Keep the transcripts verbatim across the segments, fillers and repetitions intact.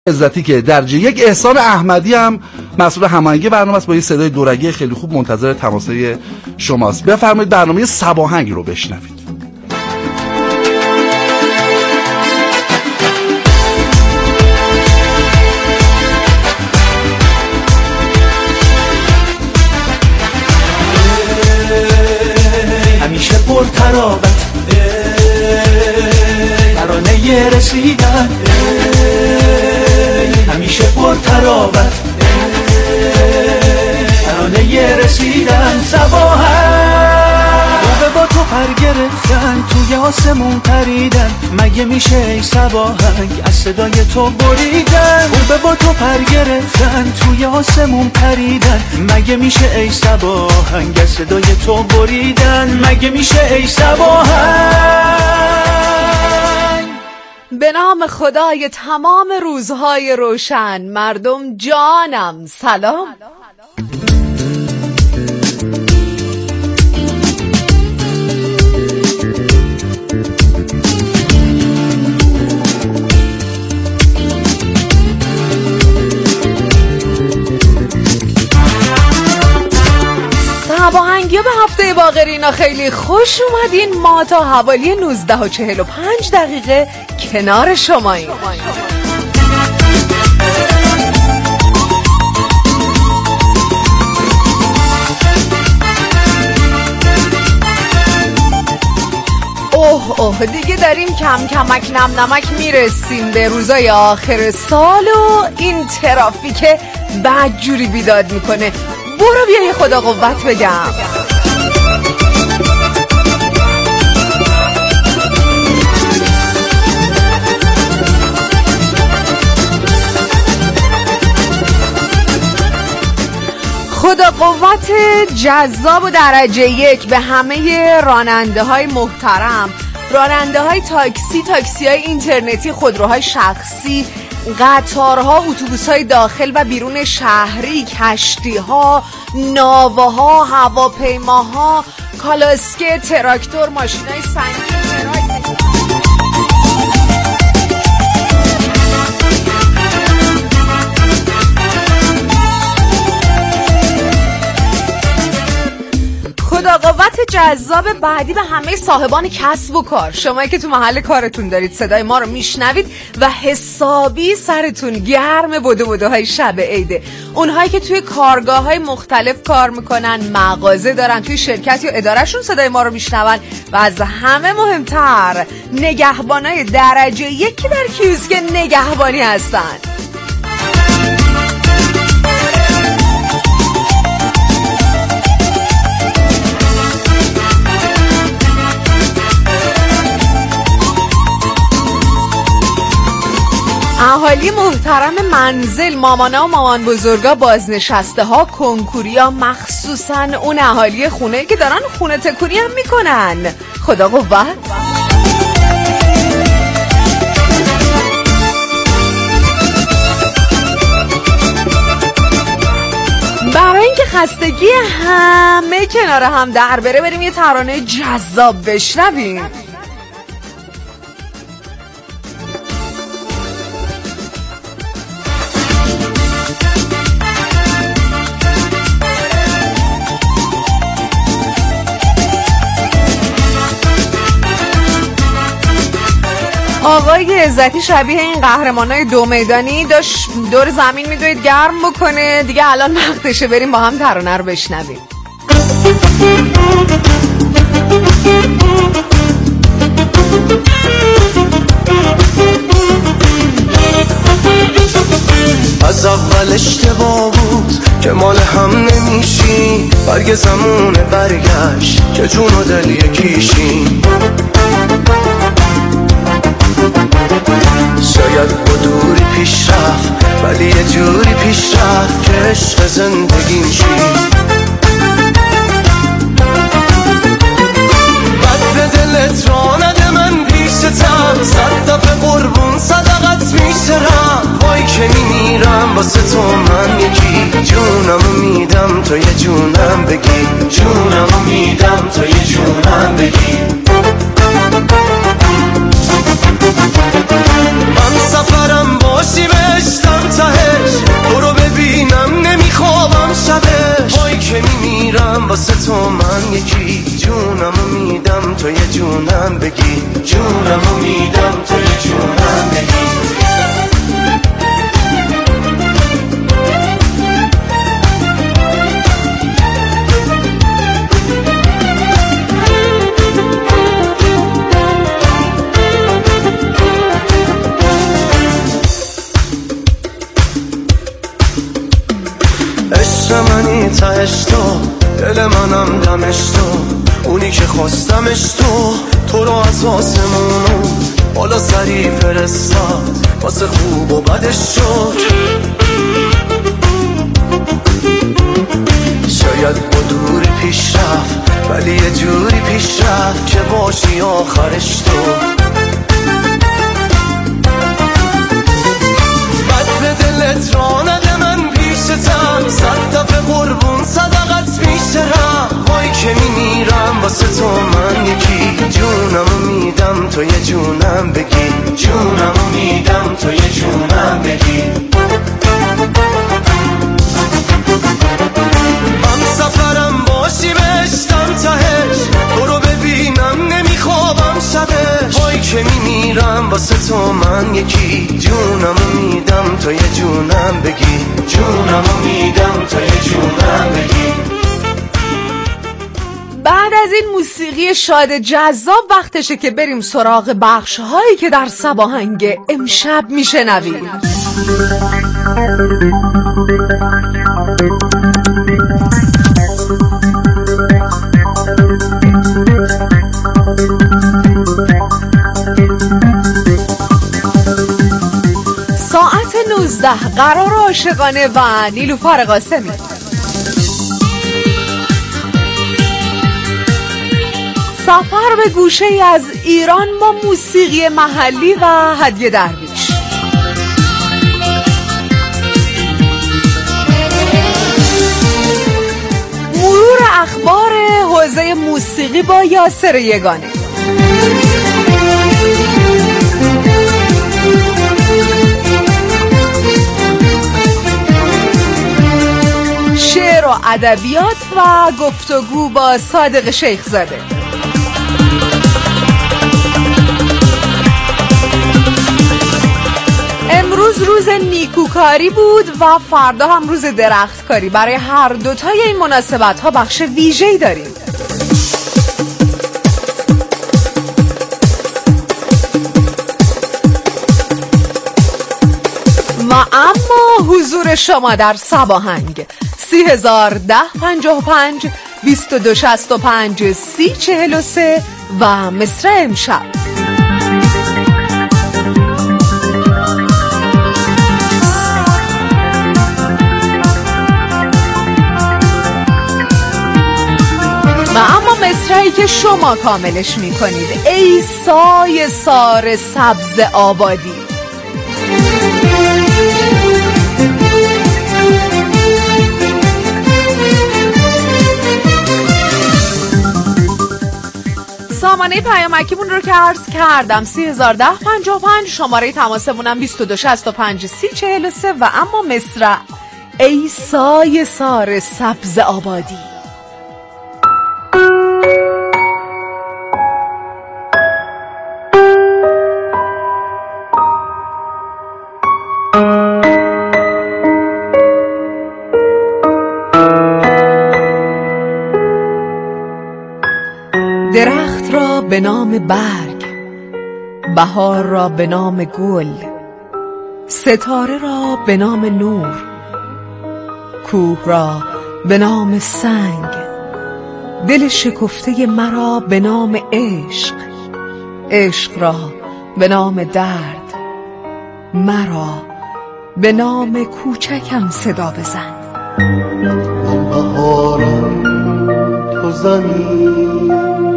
عزتی که درجه یک، احسان احمدی هم مسئول هماهنگی برنامه است با یه صدای دورگی خیلی خوب منتظر تماسای شماست. بفرمایید برنامه صباهنگ رو بشنوید. همیشه پر ترابت ترانه رسیدن، همیشه پر ترابت ترانه رسیدن. صباحن روبه با تو پر گرفتن، توی آسمون پریدن، مگه میشه ای صباحنگ از صدای تو بریدن. روبه با تو پر گرفتن، توی آسمون پریدن، مگه میشه ای صباحنگ از صدای تو بریدن. مگه میشه ای صباحنگ. به نام خدای تمام روزهای روشن، مردم جانم سلام. صباهنگیا به هفته باقرینا خیلی خوش اومدین. ما تا حوالی نوزده و چهل و پنج دقیقه کنار شماییم. اوه اوه دیگه داریم کم کمک نم نمک میرسیم به روزای آخر سال و این ترافیک بدجوری بیداد میکنه. برو بیا یه خدا قوت بگم. خدا قوت جذاب و درجه یک به همه راننده های محترم، راننده های تاکسی، تاکسی های اینترنتی، خودروهای شخصی، قطارها، اتوبوس‌های داخل و بیرون شهری، کشتی‌ها، ناوه‌ها، هواپیماها، کالاسکه، تراکتور، ماشین‌های سنگین، تراک. خدا قوت جذاب بعدی به همه صاحبان کسب و کار، شمایی که تو محل کارتون دارید صدای ما رو میشنوید و حسابی سرتون گرم بدو بدوهای شب عیده. اونهایی که توی کارگاه های مختلف کار میکنن، مغازه دارن، توی شرکت یا ادارهشون صدای ما رو میشنون و از همه مهمتر نگهبانای درجه یکی در کیوسک نگهبانی هستن. اهالی محترم منزل، مامانا و مامان بزرگا، بازنشسته ها، کنکوریا، مخصوصا اون اهالی خونه که دارن خونه تکونی هم میکنن. خدا قوت. برای اینکه خستگی همه کنار هم در بره، بریم یه ترانه جذاب بشنویم. آقای عزتی شبیه این قهرمانای دو میدانی داشت دور زمین میدوید گرم بکنه. دیگه الان وقتشه بریم با هم ترانه رو بشنویم. از اول اشتباه بود که مال هم نمیشی، برگ زمون برگشت که جون و دل یکیشی. شاید با دوری پیش رفت ولی یه جوری پیش رفت که عشق زندگیم شی. بد به دلت را نده من پیشتم، صد دفعه قربون صدقت میسرم. وای که میمیرم واسه تو من یکی، جونمو میدم تو یه جونم بگی، جونمو میدم تو یه جونم بگی. من سفرم باشی بهش تو یه جونم بگی، جونمو میدم تو یه جونم بگی. عشق منی تهش تو، دل منم دمش تو، اونی که خواستمش تو، تو رو از آسمونو بالا سری فرستاد، واسه خوب و بدش شد. شاید با دوری پیش رفت ولی یه جوری پیش رفت که باشی آخرش تو. بد به دلت را نده من پیشتم، صد دفعه قربون صدقت میشترم. وای که میمیرم واسه تو من یکی، جونمو میدم تو یه جونم بگی، جونمو میدم تو یه جونم بگی. من سفرم باشی بهشتم تهش، تو رو ببینم نمیخوابم شبش. وای که میمیرم واسه تو من یکی، جونمو میدم تو یه جونم بگی، جونمو میدم تو یه جونم بگی. بعد از این موسیقی شاد جذاب وقتشه که بریم سراغ بخش هایی که در سباهنگ امشب میشنوید. ساعت نوزده قرار عاشقانه و نیلوفر قاسمی. سفر به گوشه ای از ایران با موسیقی محلی و هدیه درویش. مرور اخبار حوزه موسیقی با یاسر یگانه. شعر و ادبیات و گفتگو با صادق شیخزاده. امروز روز نیکوکاری بود و فردا هم روز درختکاری. برای هر دوتای این مناسبت ها بخش ویژه‌ای داریم. و اما حضور شما در سباهنگ سی هزار ده پنجاه و پنج بیست و دو شصت و پنج سی چهل و سه و مصر امشب. و اما مصرعی که شما کاملش میکنید. ای سایه سار سبز آبادی. سامانه پیامکیمون رو که عرض کردم سی هزار ده پنجاه و پنج، شماره تماسمونم بیست و دو شصت و پنج سی چهل و سه و اما مصرع ای سایه سار سبز آبادی. درخت را به نام برگ، بهار را به نام گل، ستاره را به نام نور، کوه را به نام سنگ، دل شکفته مرا به نام عشق، عشق را به نام درد، مرا به نام کوچکم صدا بزن. من بهارم تو زمین،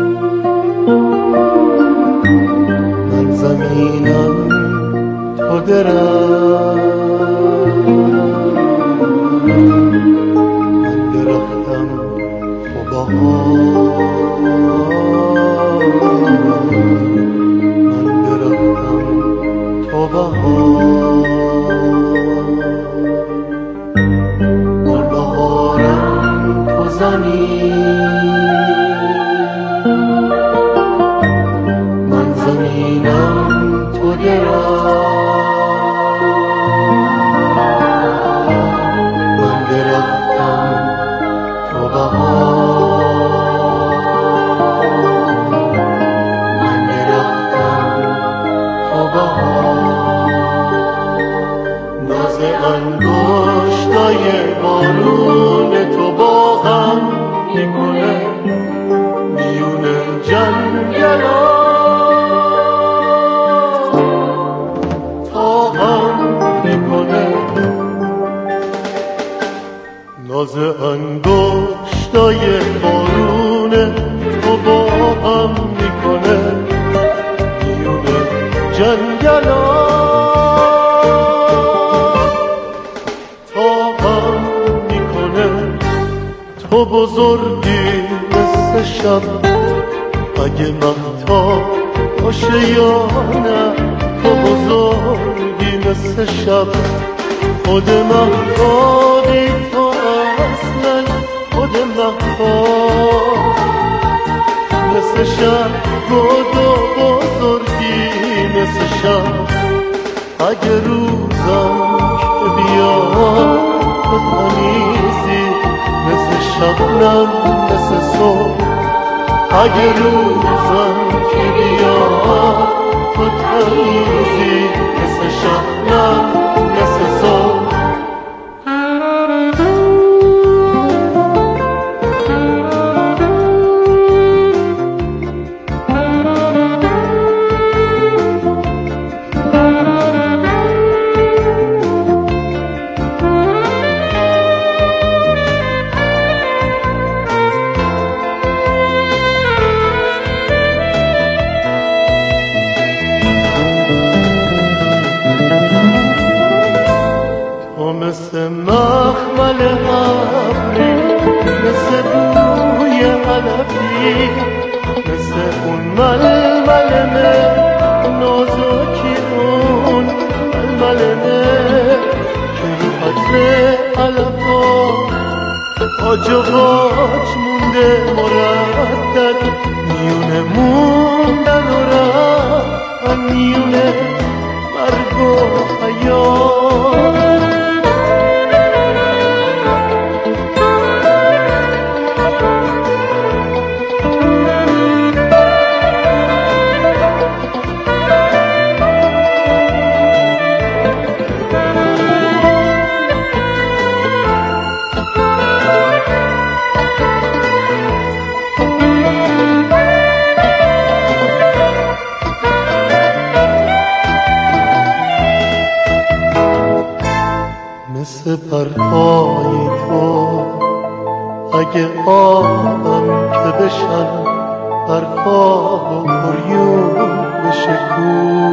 من زمینم تو درم، من درختم تو بهار، من درختم تو بهار، من بهارم تو زمین، انگشتای بارون تو با هم میکنه میون جنگلا تا هم میکنه ناز انگشتای بارون تو با هم میکنه میون جنگلا تو بزرگی مثل شب اگه مهتاب باشه یا نه تو بزرگی مثل شب خود مهتابی تو اصلا خود مهتاب مثل شب خود بزرگی مثل شب اگه روزم که بیاد تو تمیزی مثل شبنم مثل صبح اگه روزم که بیاد تو تمیزی مثل شبنم مثل صبح مثل مخمل ابری مثل بوی علفی مثل اون ململمه نازکی اون ململمه که رو عطر علفا آج و قاج مونده مردد میونه موندن و رفتن میونه مرگ و حیات مثل برفای تو اگه آبم که بشن برفا و قریون بشه کو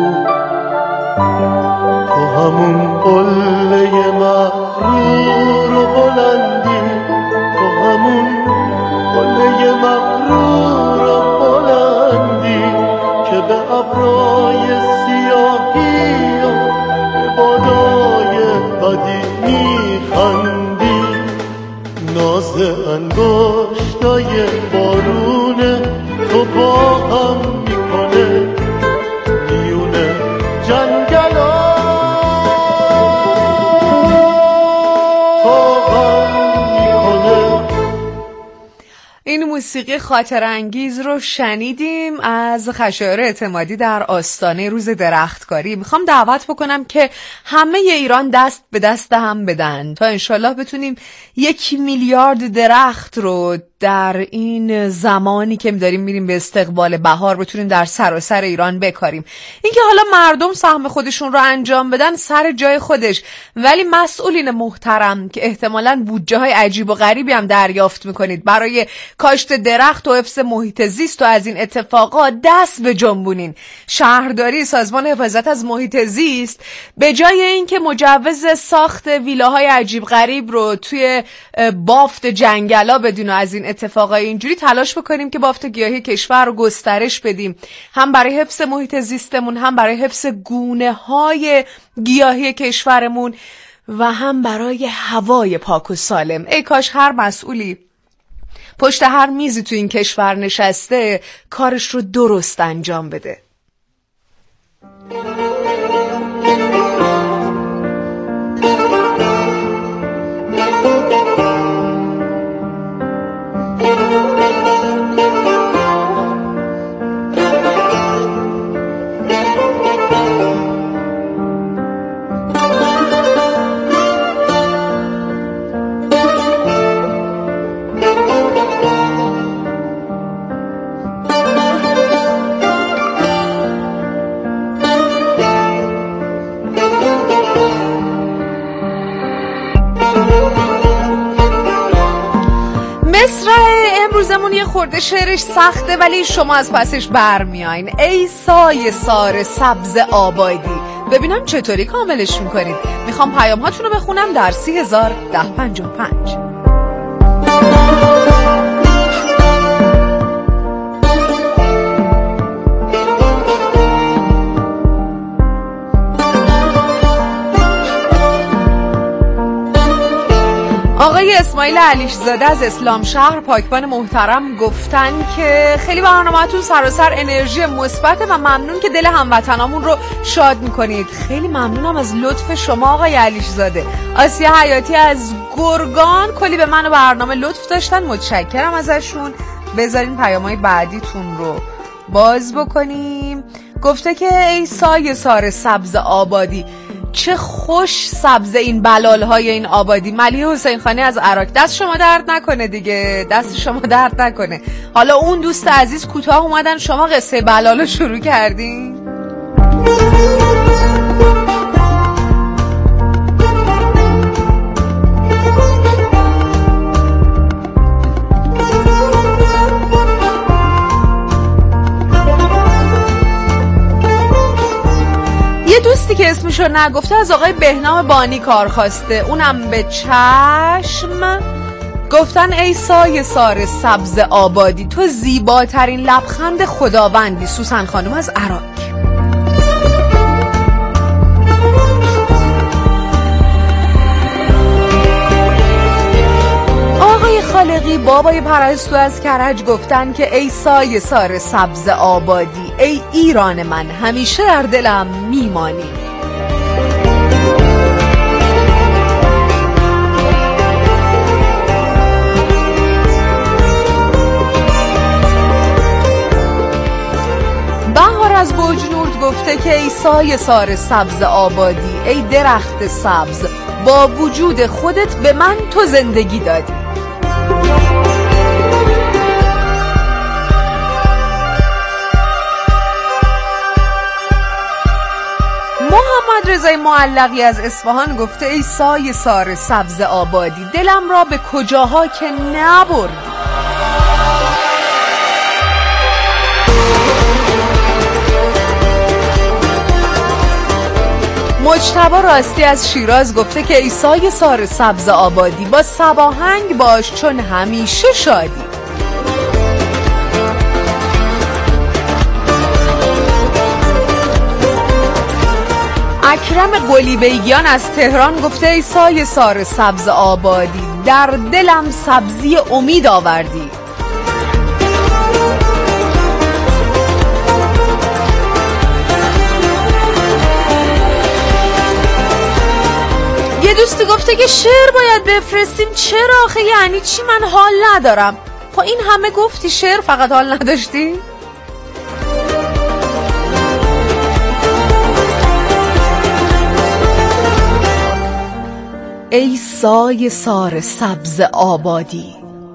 تو همون قله مغرور و بلندی تو همون قله مغرور و بلندی که به ابرای سیاهی و به بادای بدی میخندی ناز انگشتای بارون تو با هم میکنه میون جنگلا تا هم میکنه. این موسیقی خاطر انگیز رو شنیدیم از خشایار اعتمادی در آستانه روز درختکاری. میخوام دعوت بکنم که همه ایران دست به دست هم بدن تا انشالله بتونیم یک میلیارد درخت رو در این زمانی که داریم میریم به استقبال بهار بتونیم در سراسر ایران بکاریم. اینکه حالا مردم سهم خودشون رو انجام بدن سر جای خودش، ولی مسئولین محترم که احتمالاً بودجه های عجیب و غریبی هم دریافت میکنید برای کاشت درخت و حفظ محیط زیست و از این اتفاقات دست به جنبونین. شهرداری، سازمان حفاظت از محیط زیست به جای اینکه مجوز ساخت ویلاهای عجیب غریب رو توی بافت جنگلا بدین و از این اتفاقای اینجوری تلاش بکنیم که بافت گیاهی کشور رو گسترش بدیم، هم برای حفظ محیط زیستمون، هم برای حفظ گونه های گیاهی کشورمون و هم برای هوای پاک و سالم. ای کاش هر مسئولی پشت هر میزی تو این کشور نشسته کارش رو درست انجام بده. مصر امروزمون یه خورده شعرش سخته ولی شما از پسش برمیاین. ای سایه سار سبز آبادی. ببینم چطوری کاملش میکنید. میخوام پیام هاتون رو بخونم در سی هزار ده پنجاه و پنج. آقای اسماعیل علیش زاده از اسلام شهر پاکبان محترم گفتن که خیلی برنامه‌تون سراسر انرژی مثبت و ممنون که دل هموطنامون رو شاد میکنید. خیلی ممنونم از لطف شما آقای علیش زاده. آسیا حیاتی از گرگان کلی به من و برنامه لطف داشتن، متشکرم ازشون. بذارین پیام‌های بعدیتون رو باز بکنیم. گفته که ای سایه سار سبز آبادی، چه خوش سبز این بلالهای این آبادی. ملیحه حسین خانی از عراق، دست شما درد نکنه دیگه، دست شما درد نکنه. حالا اون دوست عزیز کوتاه اومدن، شما قصه بلالو شروع کردین. دوستی که اسمشو نگفته از آقای بهنام بانی کار خواسته، اونم به چشم. گفتن ای سایه سار سبز آبادی، تو زیباترین لبخند خداوندی. سوسن خانم از عراق. آقای خالقی بابای پرستو از کرج گفتن که ای سایه سار سبز آبادی، ای ایران من همیشه در دلم میمانی. بهار از بوجنورد گفته که ای سایه سار سبز آبادی، ای درخت سبز، با وجود خودت به من تو زندگی دادی. محمد رضای معلقی از اصفهان گفته ای سایه سار سبز آبادی، دلم را به کجاها که نبردی. مجتبی راستی از شیراز گفته که ای سایه سار سبز آبادی، با صباهنگ باش چون همیشه شادی. اکرم قلیبیگیان از تهران گفته ای سایه سار سبز آبادی، در دلم سبزی امید آوردی. یه دوستی گفته که شعر باید بفرستیم. چرا آخه؟ یعنی چی؟ من حال ندارم. خب این همه گفتی شعر، فقط حال نداشتی؟ ای سایه سار سبز آبادی.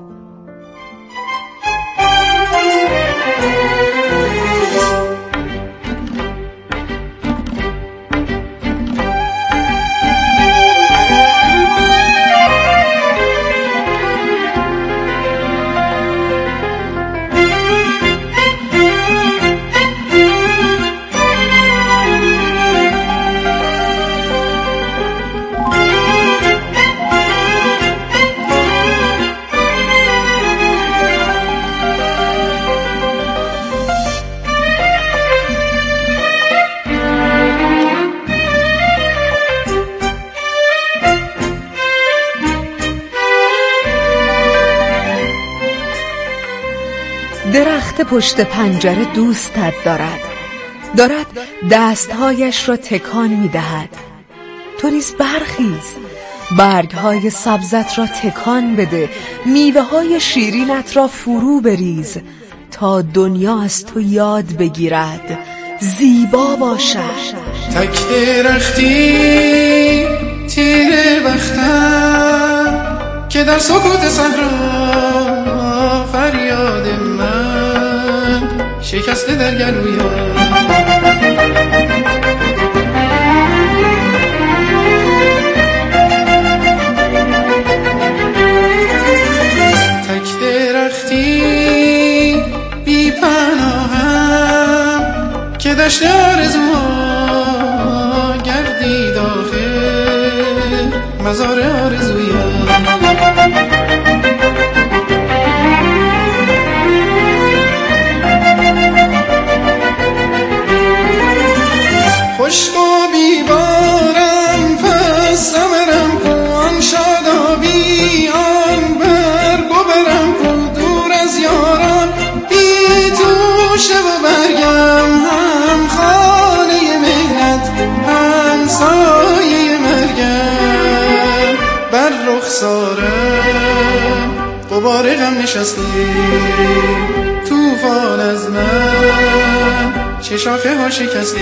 درخت پشت پنجره دوستت دارد، دارد دستهایش را تکان می دهد. تو نیز برخیز، برگهای سبزت را تکان بده، میوه های شیرینت را فرو بریز، تا دنیا از تو یاد بگیرد زیبا باشد. تک درختی تیره بختم که در سکوت صحرا فریاد من شکسته در گلویم. تک مزار آرزویم. خشک و بیبارم پس سمرم کو آن شادابی آن برگ و برم کو دور از یاران بی تو شب و برگم هم خانه مهنت هم سایه مرگم بر رخسارم غبار غم نشسته توفان از من چه شاخه ها شکسته.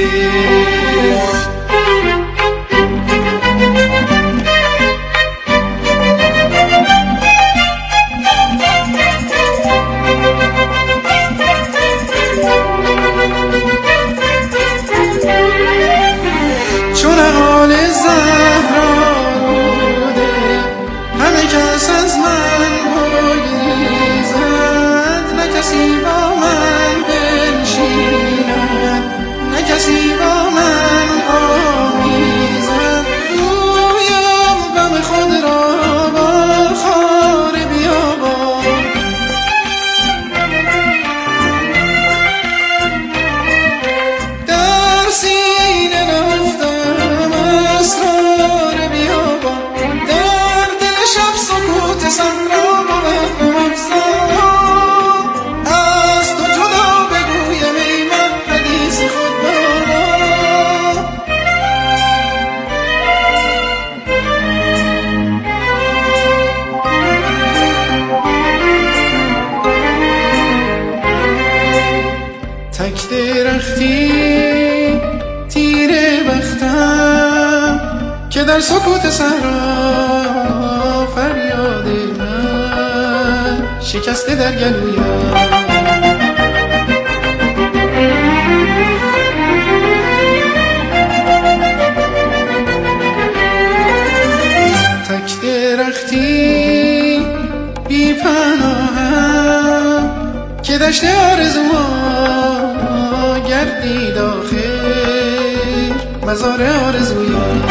چون حال زهرا بوده همه کس از من بگریزد نه کسی با من بنشیند نه کسی با من آمیزد گویم غم خود را با خار بیابان در سینه نهفتم اسرار بیابان در دل شب سکوت صحرا بود مفزا از تو جدا بگویم ای من حدیث خود بابا. تک درختی تیره بختم که در سکوت صحرا فریاد من شکسته در گلویم. تک درختی بی پناهم که دشت آرزوها گردید آخر مزار آرزویم.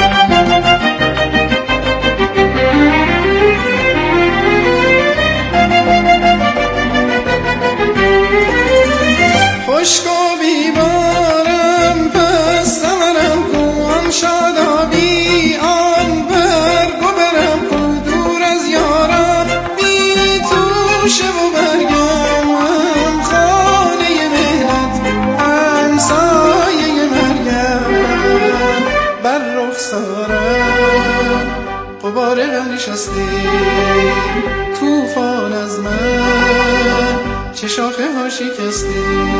خشک و بیبارم پس سمرم کو آن شادابی آن برگ و برم کو دور از یاران بی تو شب و برگم هم خانه مهنت هم سایه مرگم بر رخسارم غبار غم نشسته توفان از من چه شاخه ها شکسته.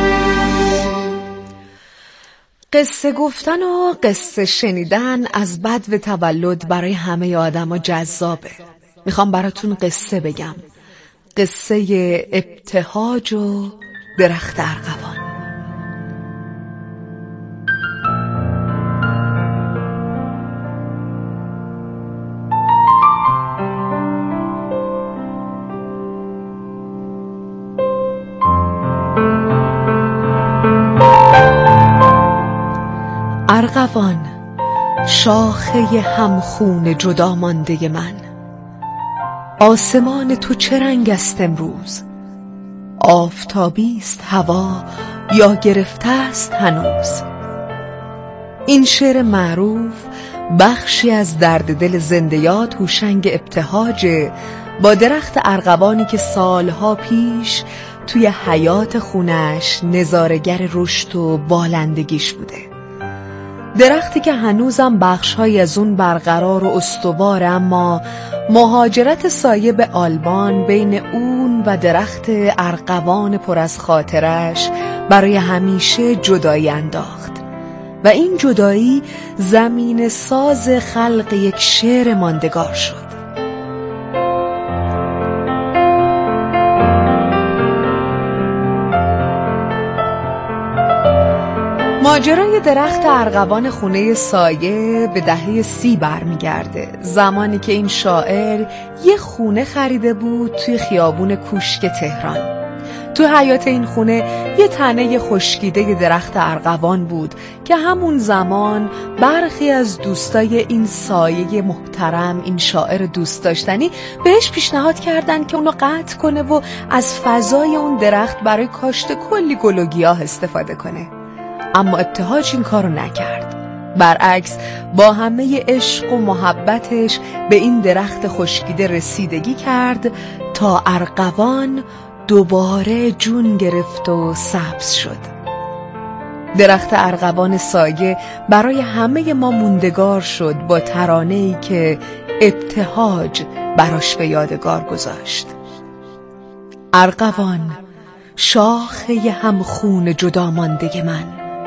قصه گفتن و قصه شنیدن از بدو تولد برای همه آدم جذابه. میخوام براتون قصه بگم، قصه ابتهاج و درخت ارغوان. ارغوان، شاخه همخون جدا مانده من، آسمان تو چه رنگ است امروز؟ آفتابی است هوا یا گرفته است هنوز؟ این شعر معروف بخشی از درد دل زنده یاد هوشنگ ابتهاج با درخت ارغوانی که سالها پیش توی حیات خونش نظاره‌گر رشد و بالندگیش بوده. درختی که هنوزم بخش‌های از اون برقرار و استوار، اما مهاجرت سایه به آلمان بین اون و درخت ارغوان پر از خاطرش برای همیشه جدایی انداخت و این جدایی زمین ساز خلق یک شعر ماندگار شد. ماجرای درخت ارغوان خونه سایه به دهه سی برمیگرده، زمانی که این شاعر یه خونه خریده بود توی خیابون کوشک تهران. تو حیاط این خونه یه تنه خشکیده درخت ارغوان بود که همون زمان برخی از دوستای این سایه محترم، این شاعر دوست داشتنی، بهش پیشنهاد کردن که اونو قطع کنه و از فضای اون درخت برای کاشت کلی گل و گیاه استفاده کنه. اما ابتهاج این کارو نکرد. برعکس با همه عشق و محبتش به این درخت خشکیده رسیدگی کرد تا ارغوان دوباره جون گرفت و سبز شد. درخت ارغوان سایه برای همه ما موندگار شد با ترانه‌ای که ابتهاج براش به یادگار گذاشت. ارغوان شاخه همخون جدا مانده من،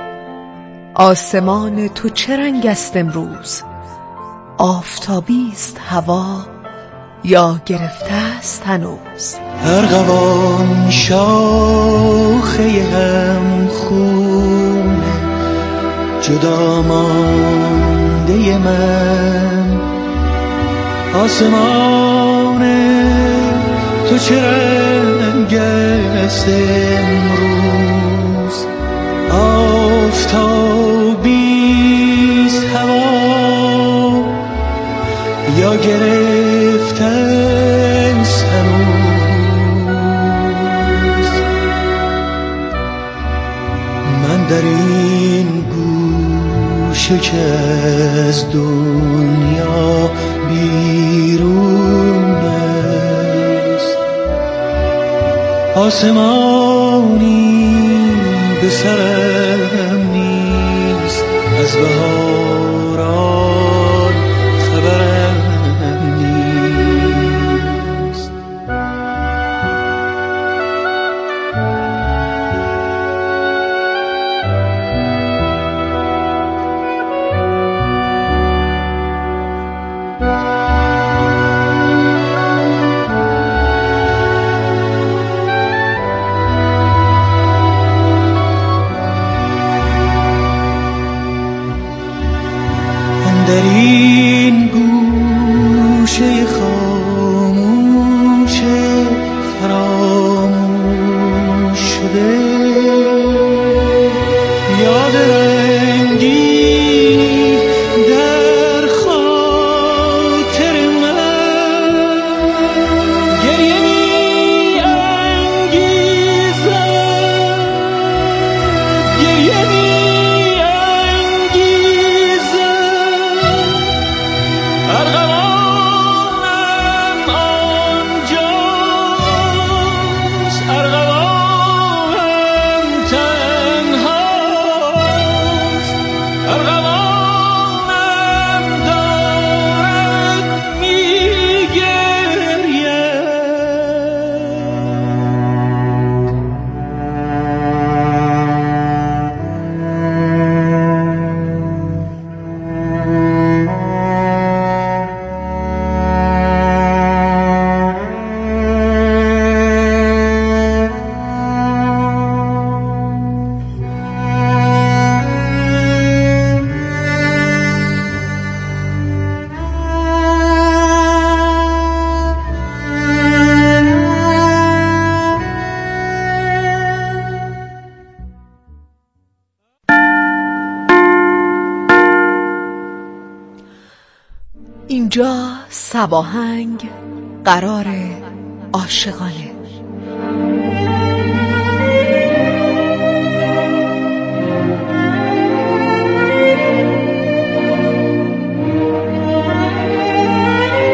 آسمان تو چه رنگ است امروز؟ آفتابی است هوا یا گرفته است هنوز؟ ارغوان شاخه همخون جدا مانده من، آسمان تو چه رنگ است امروز؟ آفتابی است هوا یا گرفته است هنوز؟ من در این گوشه که از دنیا بیرون است، آسمانی به سرم نیست، از بهاران خبرم نیست. در این گوشه خاموش فراموش شده یاد رنگی در خاطر من گریه می انگیزد، گریه می اینجا صباهنگ قرار عاشقانه.